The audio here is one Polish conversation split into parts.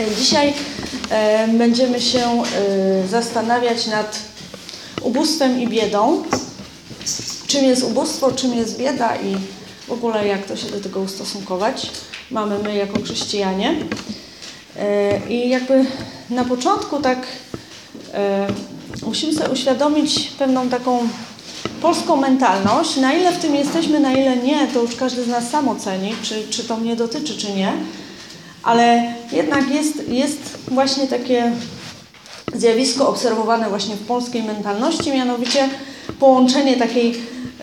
Dzisiaj będziemy się zastanawiać nad ubóstwem i biedą. Czym jest ubóstwo, czym jest bieda i w ogóle jak to się do tego ustosunkować. Mamy my jako chrześcijanie. I jakby na początku musimy sobie uświadomić pewną taką polską mentalność. Na ile w tym jesteśmy, na ile nie, to już każdy z nas sam oceni, czy to mnie dotyczy, czy nie. Ale jednak jest właśnie takie zjawisko obserwowane właśnie w polskiej mentalności, mianowicie połączenie takiej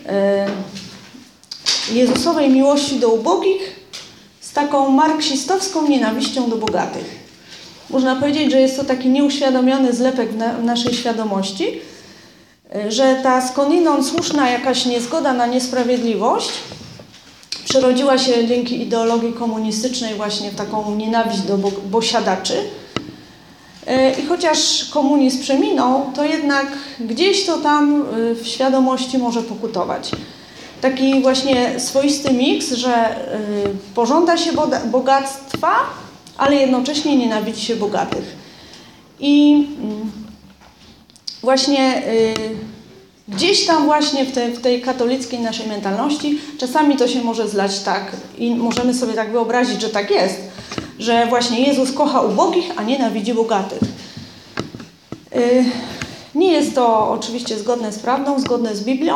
Jezusowej miłości do ubogich z taką marksistowską nienawiścią do bogatych. Można powiedzieć, że jest to taki nieuświadomiony zlepek w naszej świadomości, że ta skądinąd słuszna jakaś niezgoda na niesprawiedliwość przerodziła się dzięki ideologii komunistycznej właśnie w taką nienawiść do posiadaczy. I chociaż komunizm przeminął, to jednak gdzieś to tam w świadomości może pokutować. Taki właśnie swoisty miks, że pożąda się bogactwa, ale jednocześnie nienawidzi się bogatych. I właśnie gdzieś tam właśnie w tej katolickiej naszej mentalności czasami to się może zlać tak i możemy sobie tak wyobrazić, że tak jest, że właśnie Jezus kocha ubogich, a nienawidzi bogatych. Nie jest to oczywiście zgodne z prawdą, zgodne z Biblią.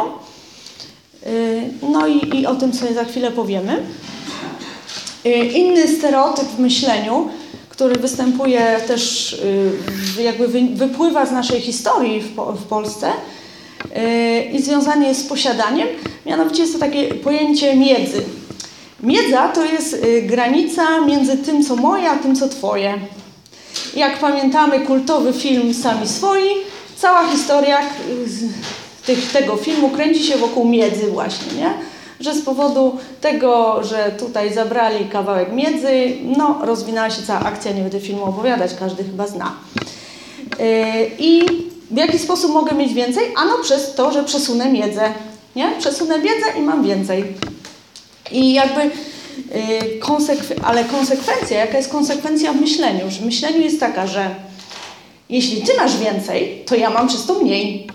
No i o tym sobie za chwilę powiemy. Inny stereotyp w myśleniu, który występuje też, jakby wypływa z naszej historii w Polsce i związany jest z posiadaniem, mianowicie jest to takie pojęcie miedzy. Miedza to jest granica między tym, co moje, a tym, co twoje. Jak pamiętamy kultowy film Sami Swoi, cała historia tego filmu kręci się wokół miedzy właśnie, nie? Że z powodu tego, że tutaj zabrali kawałek miedzy, no rozwinęła się cała akcja, nie będę filmu opowiadać, każdy chyba zna. I w jaki sposób mogę mieć więcej? Ano przez to, że przesunę miedzę, nie? Przesunę wiedzę i mam więcej. I jakby ale konsekwencja, jaka jest konsekwencja w myśleniu? Że w myśleniu jest taka, że jeśli ty masz więcej, to ja mam przez to mniej.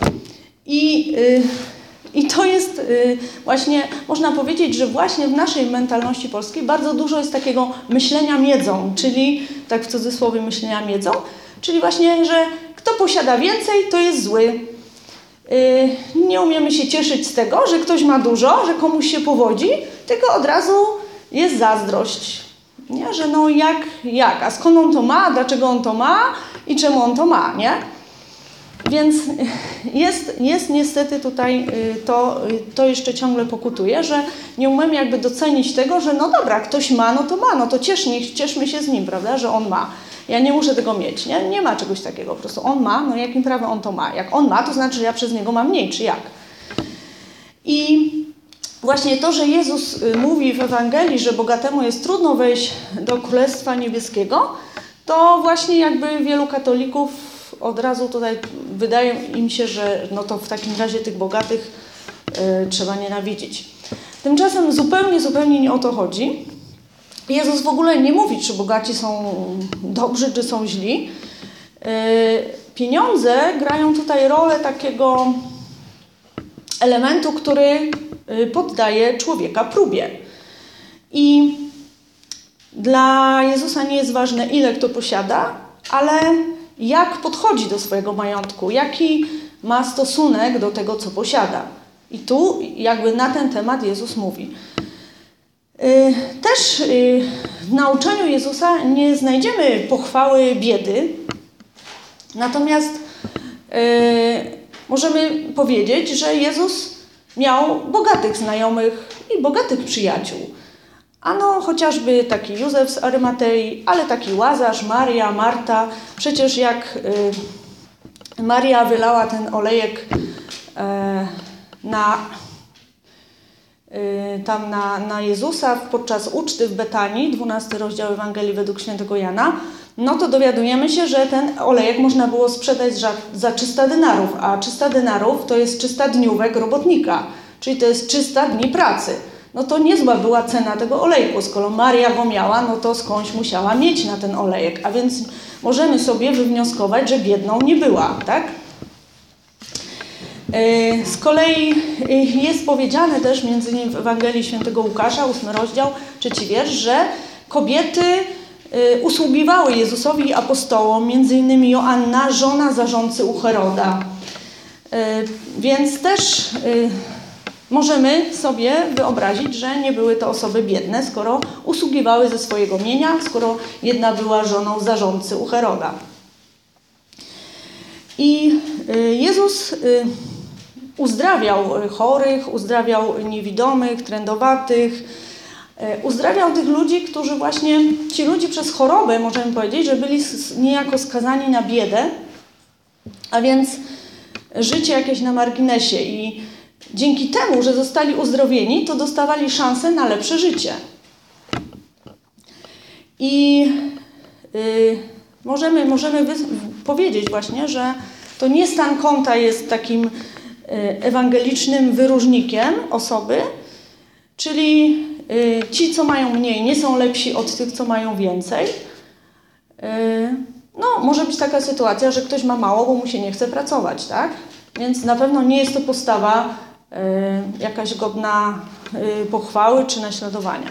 I to jest właśnie, można powiedzieć, że właśnie w naszej mentalności polskiej bardzo dużo jest takiego myślenia miedzą, czyli tak w cudzysłowie myślenia miedzą, czyli właśnie, że kto posiada więcej, to jest zły. Nie umiemy się cieszyć z tego, że ktoś ma dużo, że komuś się powodzi, tylko od razu jest zazdrość. Nie? Że no jak? A skąd on to ma? Dlaczego on to ma? I czemu on to ma? Nie? Więc jest niestety tutaj, to jeszcze ciągle pokutuje, że nie umiemy jakby docenić tego, że no dobra, ktoś ma, no to cieszmy się z nim, prawda, że on ma. Ja nie muszę tego mieć, nie ma czegoś takiego, po prostu on ma, no jakim prawem on to ma. Jak on ma, to znaczy, że ja przez niego mam mniej, czy jak? I właśnie to, że Jezus mówi w Ewangelii, że bogatemu jest trudno wejść do Królestwa Niebieskiego, to właśnie jakby wielu katolików od razu tutaj wydaje im się, że no to w takim razie tych bogatych trzeba nienawidzić. Tymczasem zupełnie nie o to chodzi. Jezus w ogóle nie mówi, czy bogaci są dobrzy, czy są źli. Pieniądze grają tutaj rolę takiego elementu, który poddaje człowieka próbie. I dla Jezusa nie jest ważne, ile kto posiada, ale jak podchodzi do swojego majątku, jaki ma stosunek do tego, co posiada. I tu jakby na ten temat Jezus mówi. Też w nauczaniu Jezusa nie znajdziemy pochwały biedy, natomiast możemy powiedzieć, że Jezus miał bogatych znajomych i bogatych przyjaciół. Ano chociażby taki Józef z Arymatei, ale taki Łazarz, Maria, Marta. Przecież jak Maria wylała ten olejek na Jezusa podczas uczty w Betanii, 12 rozdział Ewangelii według świętego Jana, no to dowiadujemy się, że ten olejek można było sprzedać za 300 denarów, a 300 denarów to jest 300 dniówek robotnika, czyli to jest 300 dni pracy. no to niezła była cena tego olejku. Skoro Maria go miała, no to skądś musiała mieć na ten olejek. A więc możemy sobie wywnioskować, że biedną nie była, tak? Z kolei jest powiedziane też między innymi w Ewangelii Świętego Łukasza, 8 rozdział, 3 wiersz, że kobiety usługiwały Jezusowi i apostołom, między innymi Joanna, żona zarządcy u Heroda. Więc też możemy sobie wyobrazić, że nie były to osoby biedne, skoro usługiwały ze swojego mienia, skoro jedna była żoną zarządcy u Heroda. I Jezus uzdrawiał chorych, uzdrawiał niewidomych, trędowatych, uzdrawiał tych ludzi, którzy właśnie, ci ludzie przez chorobę, możemy powiedzieć, że byli niejako skazani na biedę, a więc życie jakieś na marginesie i dzięki temu, że zostali uzdrowieni, to dostawali szansę na lepsze życie. I możemy powiedzieć właśnie, że to nie stan konta jest takim ewangelicznym wyróżnikiem osoby, czyli ci, co mają mniej, nie są lepsi od tych, co mają więcej. No, może być taka sytuacja, że ktoś ma mało, bo mu się nie chce pracować, tak? Więc na pewno nie jest to postawa jakaś godna pochwały czy naśladowania.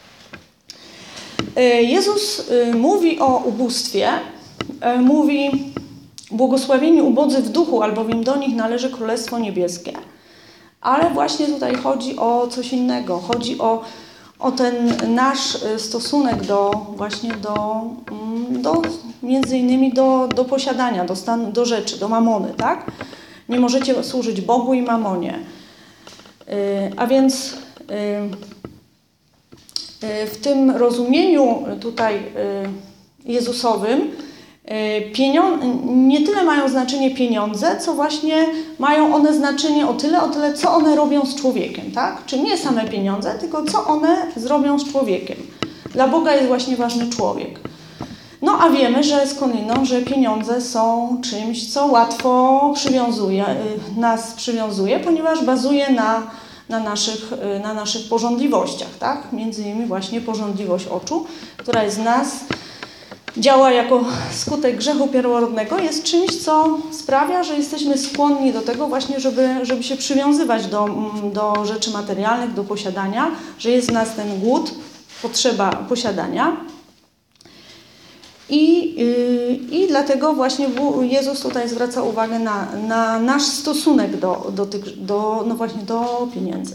Jezus mówi o ubóstwie, mówi: błogosławieni ubodzy w duchu, albowiem do nich należy Królestwo Niebieskie. Ale właśnie tutaj chodzi o coś innego. Chodzi o ten nasz stosunek do między innymi do posiadania, do stanu, do rzeczy, do mamony, tak? Nie możecie służyć Bogu i mamonie. A więc w tym rozumieniu tutaj Jezusowym nie tyle mają znaczenie pieniądze, co właśnie mają one znaczenie o tyle, co one robią z człowiekiem, tak? Czyli nie same pieniądze, tylko co one zrobią z człowiekiem. Dla Boga jest właśnie ważny człowiek. No a wiemy, że skądinąd, że pieniądze są czymś, co łatwo nas przywiązuje, ponieważ bazuje na naszych pożądliwościach, tak? Między innymi właśnie pożądliwość oczu, która jest z nas, działa jako skutek grzechu pierworodnego, jest czymś, co sprawia, że jesteśmy skłonni do tego właśnie, żeby się przywiązywać do rzeczy materialnych, do posiadania, że jest w nas ten głód, potrzeba posiadania. I dlatego właśnie Jezus tutaj zwraca uwagę na nasz stosunek do pieniędzy.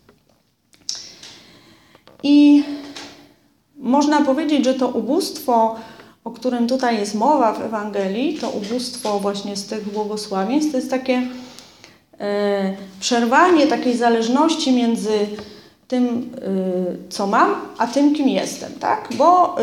I można powiedzieć, że to ubóstwo, o którym tutaj jest mowa w Ewangelii, to ubóstwo właśnie z tych błogosławieństw, to jest takie przerwanie takiej zależności między tym, co mam, a tym, kim jestem, tak? Bo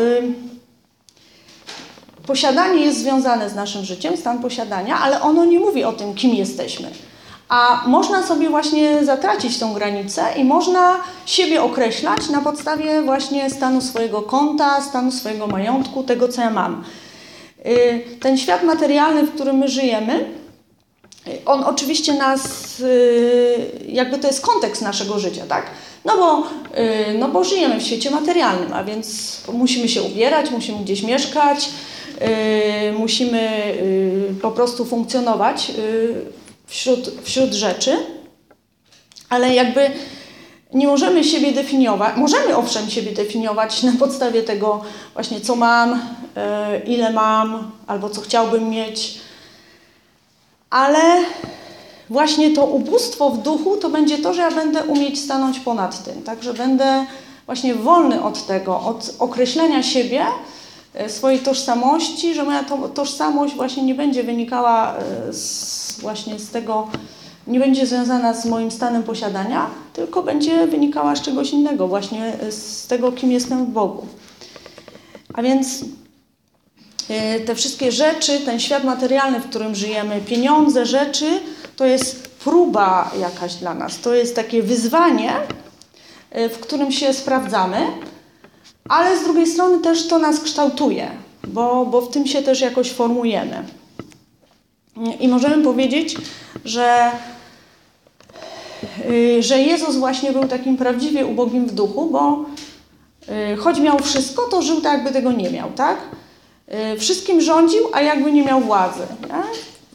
posiadanie jest związane z naszym życiem, stan posiadania, ale ono nie mówi o tym, kim jesteśmy. A można sobie właśnie zatracić tą granicę i można siebie określać na podstawie właśnie stanu swojego konta, stanu swojego majątku, tego, co ja mam. Ten świat materialny, w którym my żyjemy, on oczywiście jakby to jest kontekst naszego życia, tak? No bo żyjemy w świecie materialnym, a więc musimy się ubierać, musimy gdzieś mieszkać, musimy po prostu funkcjonować wśród rzeczy, ale jakby nie możemy siebie definiować, możemy owszem siebie definiować na podstawie tego właśnie, co mam, ile mam, albo co chciałbym mieć, ale właśnie to ubóstwo w duchu to będzie to, że ja będę umieć stanąć ponad tym, tak, że będę właśnie wolny od tego, od określenia siebie, swojej tożsamości, że moja tożsamość właśnie nie będzie wynikała właśnie z tego, nie będzie związana z moim stanem posiadania, tylko będzie wynikała z czegoś innego, właśnie z tego, kim jestem w Bogu. A więc te wszystkie rzeczy, ten świat materialny, w którym żyjemy, pieniądze, rzeczy, to jest próba jakaś dla nas. To jest takie wyzwanie, w którym się sprawdzamy, ale z drugiej strony też to nas kształtuje, bo w tym się też jakoś formujemy. I możemy powiedzieć, że że Jezus właśnie był takim prawdziwie ubogim w duchu, bo choć miał wszystko, to żył tak, jakby tego nie miał, tak? Wszystkim rządził, a jakby nie miał władzy. Tak?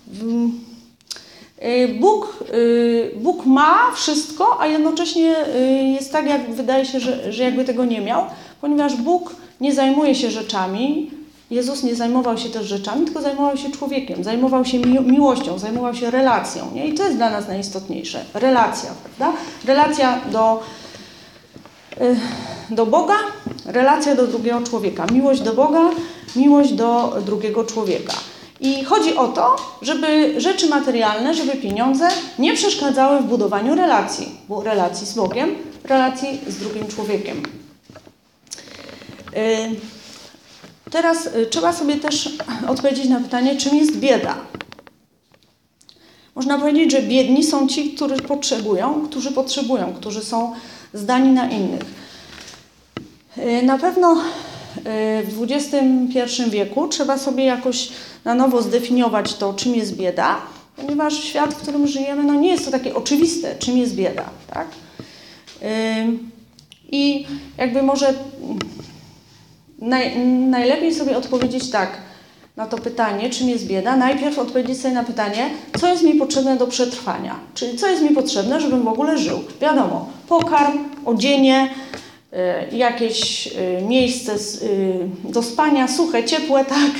Bóg ma wszystko, a jednocześnie jest tak, jak wydaje się, że jakby tego nie miał, ponieważ Bóg nie zajmuje się rzeczami, Jezus nie zajmował się też rzeczami, tylko zajmował się człowiekiem, zajmował się miłością, zajmował się relacją. Nie? I to jest dla nas najistotniejsze. Relacja, prawda? Relacja do Boga, relacja do drugiego człowieka. Miłość do Boga, miłość do drugiego człowieka. I chodzi o to, żeby rzeczy materialne, żeby pieniądze nie przeszkadzały w budowaniu relacji z Bogiem, relacji z drugim człowiekiem. Teraz trzeba sobie też odpowiedzieć na pytanie, czym jest bieda. Można powiedzieć, że biedni są ci, którzy potrzebują, którzy są zdani na innych. Na pewno w XXI wieku trzeba sobie jakoś na nowo zdefiniować to, czym jest bieda, ponieważ świat, w którym żyjemy, no nie jest to takie oczywiste, czym jest bieda. Tak? I jakby może najlepiej sobie odpowiedzieć tak na to pytanie, czym jest bieda. Najpierw odpowiedzieć sobie na pytanie, co jest mi potrzebne do przetrwania. Czyli co jest mi potrzebne, żebym w ogóle żył. Wiadomo, pokarm, odzienie, jakieś miejsce do spania, suche, ciepłe, tak.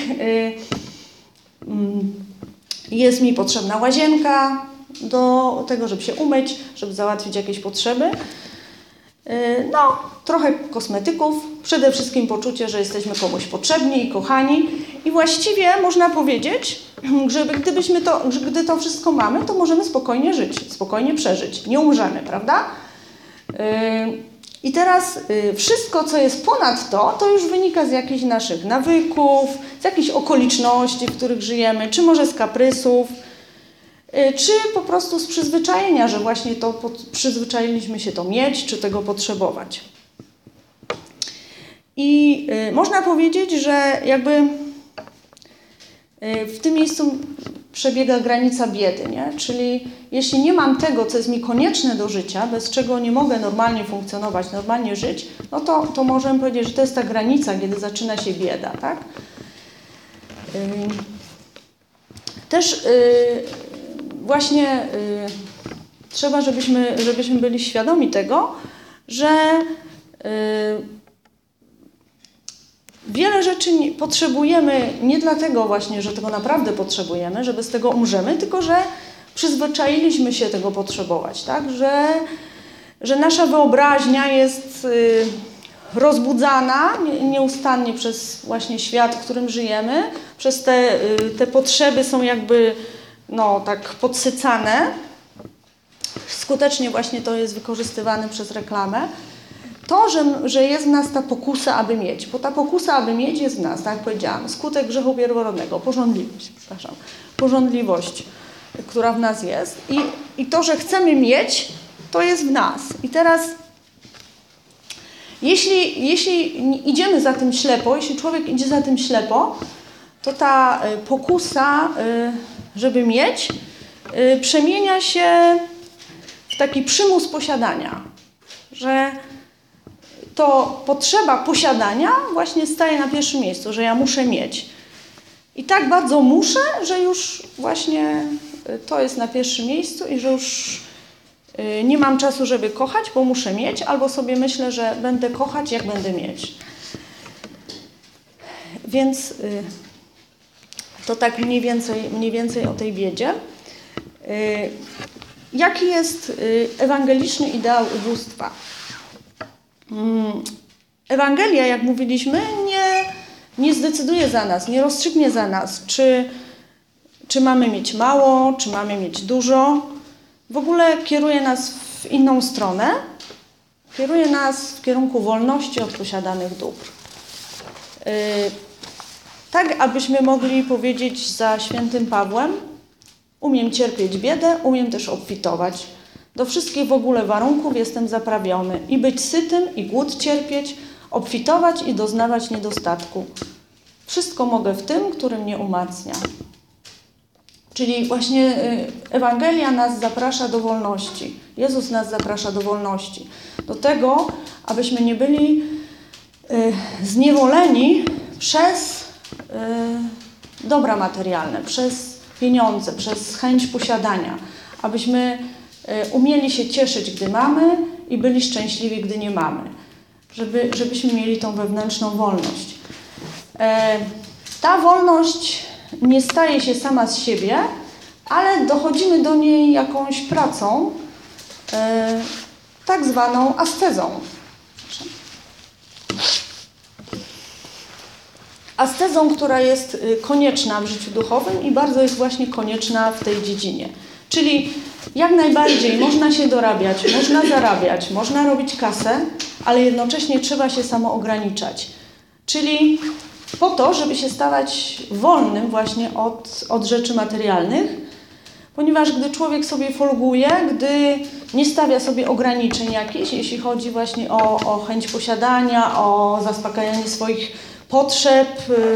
Jest mi potrzebna łazienka do tego, żeby się umyć, żeby załatwić jakieś potrzeby. No, trochę kosmetyków, przede wszystkim poczucie, że jesteśmy komuś potrzebni i kochani. I właściwie można powiedzieć, że gdy to wszystko mamy, to możemy spokojnie żyć, spokojnie przeżyć. Nie umrzemy, prawda? I teraz wszystko, co jest ponad to już wynika z jakichś naszych nawyków, z jakichś okoliczności, w których żyjemy, czy może z kaprysów, czy po prostu z przyzwyczajenia, że właśnie przyzwyczailiśmy się to mieć, czy tego potrzebować. I można powiedzieć, że jakby w tym miejscu przebiega granica biedy, nie? Czyli jeśli nie mam tego, co jest mi konieczne do życia, bez czego nie mogę normalnie funkcjonować, normalnie żyć, no to możemy powiedzieć, że to jest ta granica, kiedy zaczyna się bieda, tak? Też właśnie trzeba, żebyśmy byli świadomi tego, że wiele rzeczy potrzebujemy nie dlatego właśnie, że tego naprawdę potrzebujemy, że bez tego umrzemy, tylko że przyzwyczailiśmy się tego potrzebować, tak? Że nasza wyobraźnia jest rozbudzana nieustannie przez właśnie świat, w którym żyjemy, przez te potrzeby są jakby tak podsycane. Skutecznie właśnie to jest wykorzystywane przez reklamę. To, że jest w nas ta pokusa, aby mieć, bo ta pokusa, aby mieć jest w nas, tak jak powiedziałam, skutek grzechu pierworodnego, pożądliwość, która w nas jest i to, że chcemy mieć, to jest w nas. I teraz, jeśli idziemy za tym ślepo, jeśli człowiek idzie za tym ślepo, to ta pokusa, żeby mieć, przemienia się w taki przymus posiadania, że to potrzeba posiadania właśnie staje na pierwszym miejscu, że ja muszę mieć. I tak bardzo muszę, że już właśnie to jest na pierwszym miejscu i że już nie mam czasu, żeby kochać, bo muszę mieć, albo sobie myślę, że będę kochać, jak będę mieć. Więc to tak mniej więcej o tej biedzie. Jaki jest ewangeliczny ideał ubóstwa? Ewangelia, jak mówiliśmy, nie zdecyduje za nas, nie rozstrzygnie za nas, czy mamy mieć mało, czy mamy mieć dużo. W ogóle kieruje nas w inną stronę. Kieruje nas w kierunku wolności od posiadanych dóbr. Tak, abyśmy mogli powiedzieć za świętym Pawłem, umiem cierpieć biedę, umiem też obfitować. Do wszystkich w ogóle warunków jestem zaprawiony i być sytym, i głód cierpieć, obfitować i doznawać niedostatku. Wszystko mogę w tym, który mnie umacnia. Czyli właśnie Ewangelia nas zaprasza do wolności. Jezus nas zaprasza do wolności. Do tego, abyśmy nie byli zniewoleni przez dobra materialne, przez pieniądze, przez chęć posiadania. Abyśmy umieli się cieszyć, gdy mamy i byli szczęśliwi, gdy nie mamy. Żebyśmy mieli tą wewnętrzną wolność. Ta wolność nie staje się sama z siebie, ale dochodzimy do niej jakąś pracą, tak zwaną ascezą. Ascezą, która jest konieczna w życiu duchowym i bardzo jest właśnie konieczna w tej dziedzinie. Czyli jak najbardziej można się dorabiać, można zarabiać, można robić kasę, ale jednocześnie trzeba się samo ograniczać. Czyli po to, żeby się stawać wolnym właśnie od rzeczy materialnych, ponieważ gdy człowiek sobie folguje, gdy nie stawia sobie ograniczeń jakichś, jeśli chodzi właśnie o chęć posiadania, o zaspokajanie swoich potrzeb,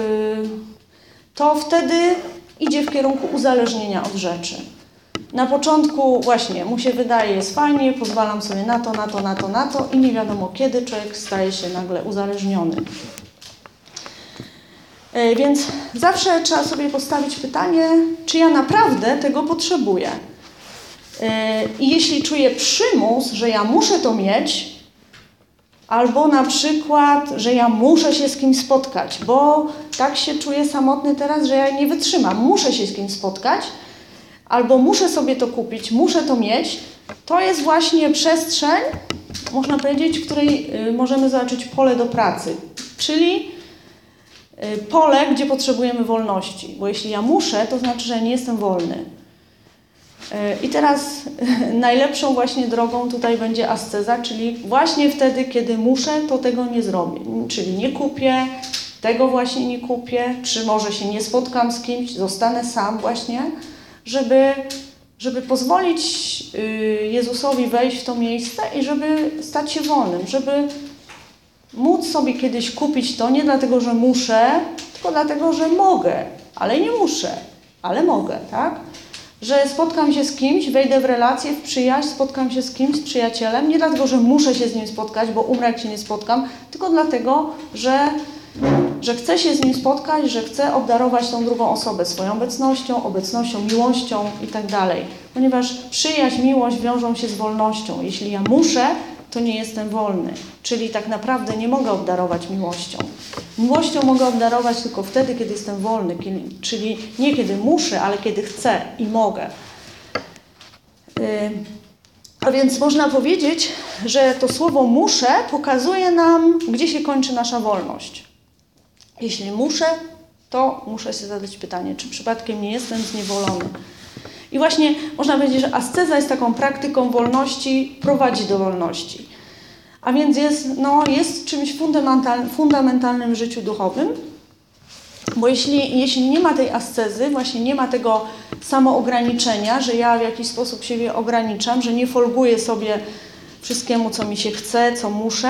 to wtedy idzie w kierunku uzależnienia od rzeczy. Na początku właśnie mu się wydaje, jest fajnie, pozwalam sobie na to i nie wiadomo kiedy człowiek staje się nagle uzależniony. Więc zawsze trzeba sobie postawić pytanie, czy ja naprawdę tego potrzebuję. I jeśli czuję przymus, że ja muszę to mieć, albo na przykład, że ja muszę się z kimś spotkać, bo tak się czuję samotny teraz, że ja nie wytrzymam, muszę się z kimś spotkać, albo muszę sobie to kupić, muszę to mieć, to jest właśnie przestrzeń, można powiedzieć, w której możemy zobaczyć pole do pracy, czyli pole, gdzie potrzebujemy wolności, bo jeśli ja muszę, to znaczy, że nie jestem wolny. I teraz najlepszą właśnie drogą tutaj będzie asceza, czyli właśnie wtedy, kiedy muszę, to tego nie zrobię. Czyli nie kupię, tego właśnie nie kupię, czy może się nie spotkam z kimś, zostanę sam właśnie, żeby pozwolić Jezusowi wejść w to miejsce i żeby stać się wolnym, żeby móc sobie kiedyś kupić to nie dlatego, że muszę, tylko dlatego, że mogę, ale nie muszę, ale mogę, tak? Że spotkam się z kimś, wejdę w relację, w przyjaźń, spotkam się z kimś, z przyjacielem, nie dlatego, że muszę się z nim spotkać, bo umrę, jak się nie spotkam, tylko dlatego, że chcę się z nim spotkać, że chcę obdarować tą drugą osobę swoją obecnością, miłością i tak dalej. Ponieważ przyjaźń, miłość wiążą się z wolnością. Jeśli ja muszę, to nie jestem wolny. Czyli tak naprawdę nie mogę obdarować miłością. Miłością mogę obdarować tylko wtedy, kiedy jestem wolny, czyli nie kiedy muszę, ale kiedy chcę i mogę. A więc można powiedzieć, że to słowo muszę pokazuje nam, gdzie się kończy nasza wolność. Jeśli muszę, to muszę sobie zadać pytanie, czy przypadkiem nie jestem zniewolony. I właśnie można powiedzieć, że asceza jest taką praktyką wolności, prowadzi do wolności. A więc jest czymś fundamentalnym w życiu duchowym, bo jeśli nie ma tej ascezy, właśnie nie ma tego samoograniczenia, że ja w jakiś sposób siebie ograniczam, że nie folguję sobie wszystkiemu, co mi się chce, co muszę,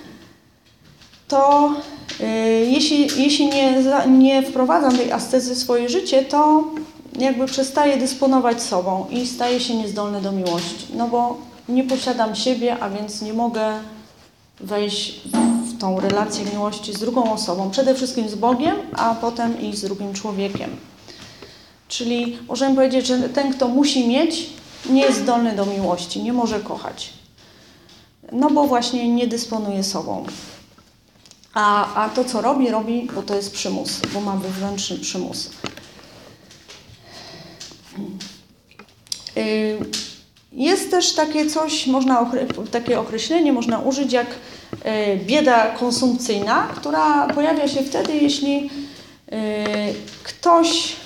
to jeśli nie wprowadzam tej ascezy w swoje życie, to jakby przestaję dysponować sobą i staję się niezdolny do miłości. No bo nie posiadam siebie, a więc nie mogę wejść w tą relację miłości z drugą osobą. Przede wszystkim z Bogiem, a potem i z drugim człowiekiem. Czyli możemy powiedzieć, że ten, kto musi mieć, nie jest zdolny do miłości, nie może kochać. No bo właśnie nie dysponuje sobą. A to, co robi, bo to jest przymus, bo ma wewnętrzny przymus. Jest też takie coś, takie określenie można użyć jak bieda konsumpcyjna, która pojawia się wtedy, jeśli ktoś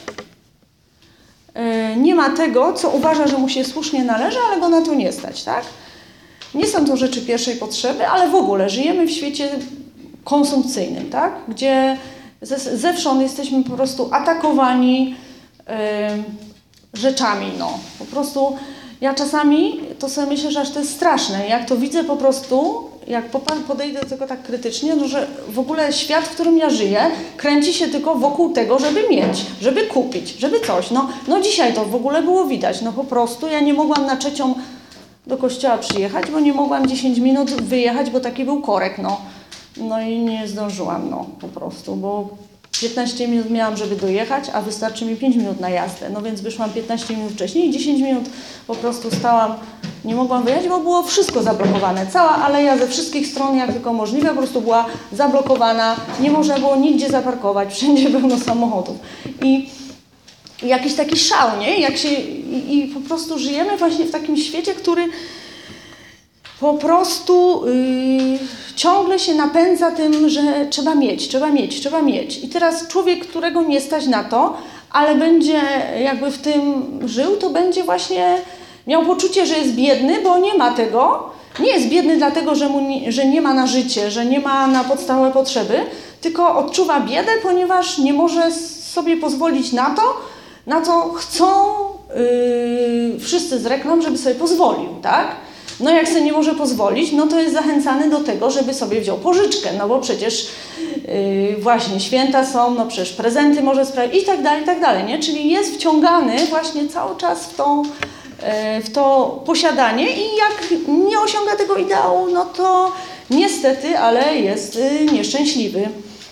nie ma tego, co uważa, że mu się słusznie należy, ale go na to nie stać, tak? Nie są to rzeczy pierwszej potrzeby, ale w ogóle żyjemy w świecie konsumpcyjnym, tak? Gdzie zewsząd jesteśmy po prostu atakowani rzeczami, Po prostu ja czasami to sobie myślę, że aż to jest straszne. Jak to widzę po prostu, jak podejdę do tego tak krytycznie, no, że w ogóle świat, w którym ja żyję, kręci się tylko wokół tego, żeby mieć, żeby kupić, żeby coś. No dzisiaj to w ogóle było widać. No po prostu ja nie mogłam na 3:00 do kościoła przyjechać, bo nie mogłam 10 minut wyjechać, bo taki był korek, no. No i nie zdążyłam, no po prostu, bo 15 minut miałam, żeby dojechać, a wystarczy mi 5 minut na jazdę. No więc wyszłam 15 minut wcześniej i 10 minut po prostu stałam, nie mogłam wyjechać, bo było wszystko zablokowane. Cała aleja ze wszystkich stron, jak tylko możliwe, po prostu była zablokowana. Nie można było nigdzie zaparkować, wszędzie pełno samochodów. I jakiś taki szał, nie? I po prostu żyjemy właśnie w takim świecie, który po prostu ciągle się napędza tym, że trzeba mieć, trzeba mieć, trzeba mieć. I teraz człowiek, którego nie stać na to, ale będzie jakby w tym żył, to będzie właśnie miał poczucie, że jest biedny, bo nie ma tego. Nie jest biedny dlatego, że nie ma na życie, że nie ma na podstawowe potrzeby, tylko odczuwa biedę, ponieważ nie może sobie pozwolić na co chcą wszyscy z reklam, żeby sobie pozwolił, tak? No jak sobie nie może pozwolić, no to jest zachęcany do tego, żeby sobie wziął pożyczkę, no bo przecież właśnie święta są, no przecież prezenty może sprawić i tak dalej, nie? Czyli jest wciągany właśnie cały czas w to posiadanie i jak nie osiąga tego ideału, no to niestety, ale jest nieszczęśliwy.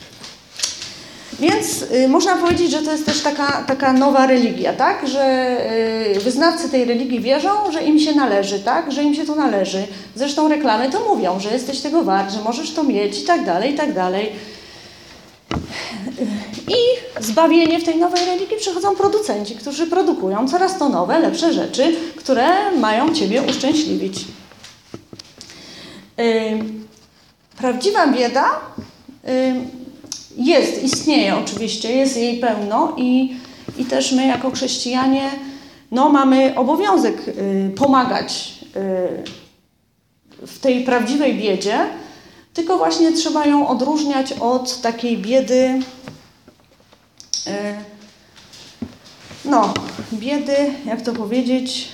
Więc można powiedzieć, że to jest też taka nowa religia, tak? Że wyznawcy tej religii wierzą, że im się należy, tak? Że im się to należy. Zresztą reklamy to mówią, że jesteś tego wart, że możesz to mieć i tak dalej, i tak dalej. I zbawienie w tej nowej religii przychodzą producenci, którzy produkują coraz to nowe, lepsze rzeczy, które mają Ciebie uszczęśliwić. Prawdziwa bieda istnieje oczywiście, jest jej pełno i też my jako chrześcijanie no, mamy obowiązek pomagać w tej prawdziwej biedzie, tylko właśnie trzeba ją odróżniać od takiej biedy, biedy, jak to powiedzieć,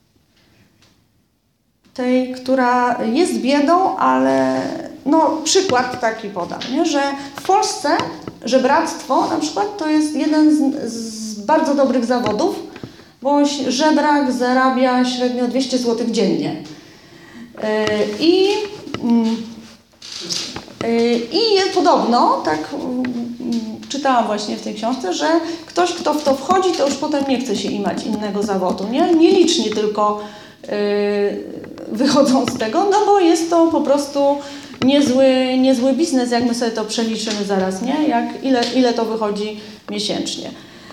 tej, która jest biedą, ale no, przykład taki podam, nie? Że w Polsce żebractwo na przykład to jest jeden z bardzo dobrych zawodów, bo żebrak zarabia średnio 200 zł dziennie. I podobno, tak czytałam właśnie w tej książce, że ktoś, kto w to wchodzi, to już potem nie chce się imać innego zawodu, nie? Nieliczni tylko wychodzą z tego, no bo jest to po prostu niezły biznes, jak my sobie to przeliczymy zaraz, nie? Ile to wychodzi miesięcznie.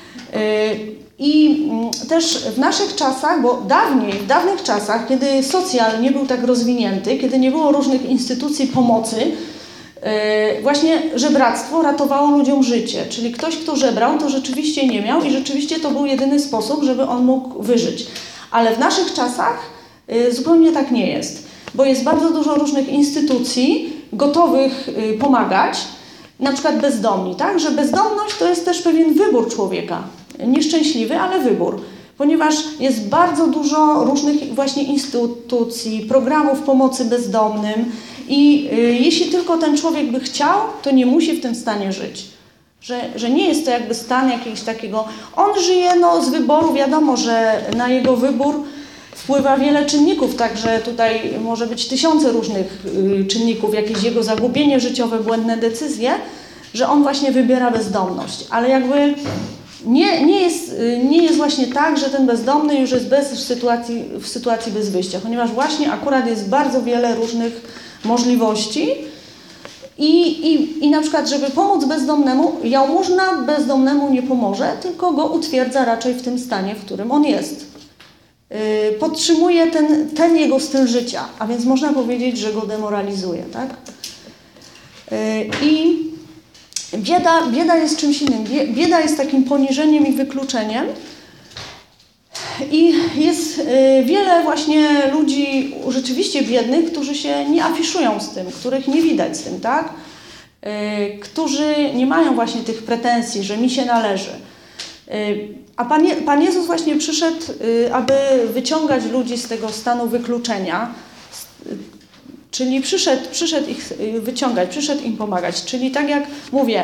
I też w naszych czasach, bo w dawnych czasach, kiedy socjal nie był tak rozwinięty, kiedy nie było różnych instytucji pomocy, właśnie żebractwo ratowało ludziom życie. Czyli ktoś, kto żebrał, to rzeczywiście nie miał i rzeczywiście to był jedyny sposób, żeby on mógł wyżyć. Ale w naszych czasach zupełnie tak nie jest, bo jest bardzo dużo różnych instytucji gotowych pomagać, na przykład bezdomni, tak? Że bezdomność to jest też pewien wybór człowieka, nieszczęśliwy, ale wybór, ponieważ jest bardzo dużo różnych właśnie instytucji, programów pomocy bezdomnym i jeśli tylko ten człowiek by chciał, to nie musi w tym stanie żyć. Że nie jest to jakby stan jakiegoś takiego, on żyje no, z wyboru, wiadomo, że na jego wybór wpływa wiele czynników, także tutaj może być tysiące różnych czynników, jakieś jego zagubienie życiowe, błędne decyzje, że on właśnie wybiera bezdomność, ale jakby nie jest właśnie tak, że ten bezdomny już jest w sytuacji bez wyjścia, ponieważ właśnie akurat jest bardzo wiele różnych możliwości i na przykład, żeby pomóc bezdomnemu, jałmużna bezdomnemu nie pomoże, tylko go utwierdza raczej w tym stanie, w którym on jest. Podtrzymuje ten jego styl życia, a więc można powiedzieć, że go demoralizuje, tak? I bieda jest czymś innym. Bieda jest takim poniżeniem i wykluczeniem i jest wiele właśnie ludzi rzeczywiście biednych, którzy się nie afiszują z tym, których nie widać z tym, tak? Którzy nie mają właśnie tych pretensji, że mi się należy. A Pan Jezus właśnie przyszedł, aby wyciągać ludzi z tego stanu wykluczenia, czyli przyszedł ich wyciągać, przyszedł im pomagać. Czyli tak jak mówię,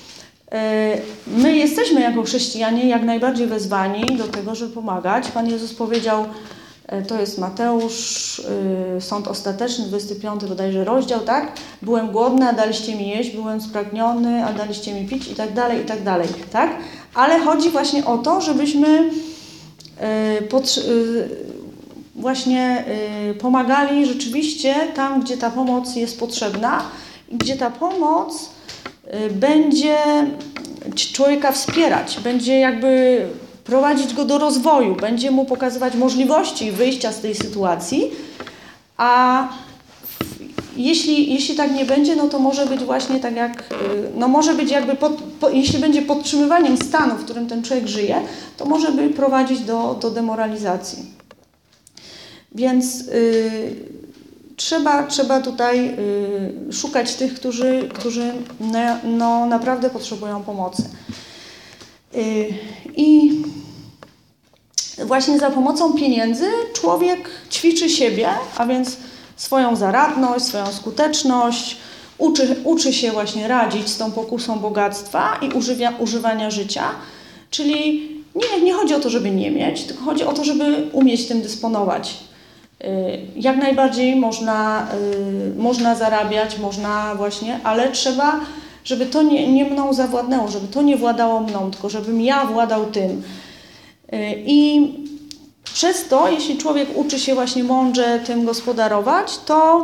my jesteśmy jako chrześcijanie jak najbardziej wezwani do tego, żeby pomagać. Pan Jezus powiedział, to jest Mateusz, Sąd Ostateczny, 25 bodajże rozdział, tak? Byłem głodny, a daliście mi jeść, byłem spragniony, a daliście mi pić i tak dalej, tak? Ale chodzi właśnie o to, żebyśmy właśnie pomagali rzeczywiście tam, gdzie ta pomoc jest potrzebna i gdzie ta pomoc będzie człowieka wspierać, będzie jakby prowadzić go do rozwoju, będzie mu pokazywać możliwości wyjścia z tej sytuacji, a jeśli tak nie będzie, no to może być właśnie tak jak, no może być jakby, jeśli będzie podtrzymywaniem stanu, w którym ten człowiek żyje, to może by prowadzić do demoralizacji. Więc trzeba tutaj szukać tych, którzy no, naprawdę potrzebują pomocy. I właśnie za pomocą pieniędzy człowiek ćwiczy siebie, a więc swoją zaradność, swoją skuteczność, uczy się właśnie radzić z tą pokusą bogactwa i używania życia. Czyli nie chodzi o to, żeby nie mieć, tylko chodzi o to, żeby umieć tym dysponować. Jak najbardziej można zarabiać, można właśnie, ale trzeba, żeby to nie mną zawładnęło, żeby to nie władało mną, tylko żebym ja władał tym. I przez to, jeśli człowiek uczy się właśnie mądrze tym gospodarować,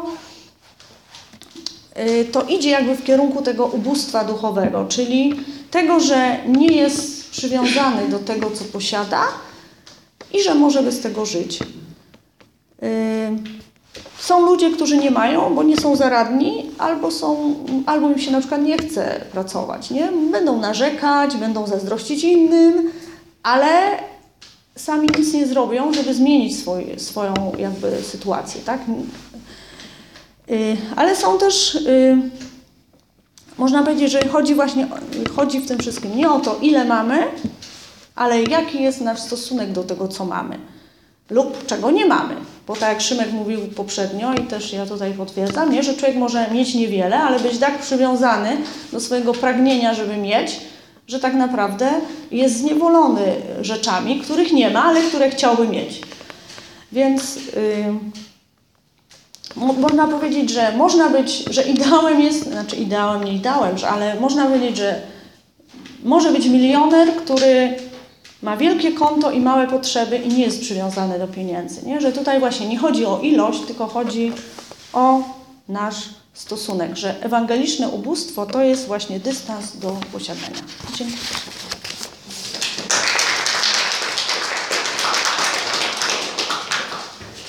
to idzie jakby w kierunku tego ubóstwa duchowego, czyli tego, że nie jest przywiązany do tego, co posiada i że może bez tego żyć. Są ludzie, którzy nie mają, bo nie są zaradni, albo im się na przykład nie chce pracować. Nie? Będą narzekać, będą zazdrościć innym, ale sami nic nie zrobią, żeby zmienić swoją jakby sytuację. Tak? Ale są też, można powiedzieć, że chodzi w tym wszystkim nie o to, ile mamy, ale jaki jest nasz stosunek do tego, co mamy. Lub czego nie mamy. Bo tak jak Szymek mówił poprzednio i też ja tutaj potwierdzam, nie, że człowiek może mieć niewiele, ale być tak przywiązany do swojego pragnienia, żeby mieć, że tak naprawdę jest zniewolony rzeczami, których nie ma, ale które chciałby mieć. Więc można powiedzieć, że ideałem jest, ale można powiedzieć, że może być milioner, który ma wielkie konto i małe potrzeby i nie jest przywiązany do pieniędzy. Nie? Że tutaj właśnie nie chodzi o ilość, tylko chodzi o nasz stosunek, że ewangeliczne ubóstwo to jest właśnie dystans do posiadania. Dziękuję.